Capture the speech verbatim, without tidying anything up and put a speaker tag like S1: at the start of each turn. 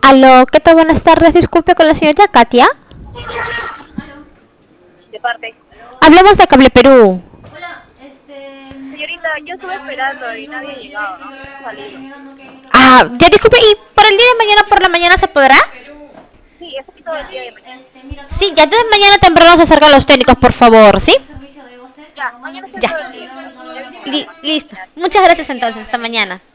S1: Aló, ¿qué tal? Buenas tardes. Disculpe con la señorita Katia.
S2: De parte.
S1: Hablamos de Cable Perú.
S2: Señorita, yo estuve esperando y nadie ha llegado, ¿no? No ha salido.
S1: Ah, ya disculpe, ¿y por el día de mañana por la mañana se podrá?
S2: Sí, es aquí todo el día de mañana.
S1: Sí, ya entonces mañana temprano se acercan los técnicos, por favor, ¿sí?
S2: Ya, mañana estoy
S1: Ya.
S2: todo el día. Ya vine
S1: Li-
S2: temprano.
S1: listo. Muchas gracias entonces. Hasta mañana.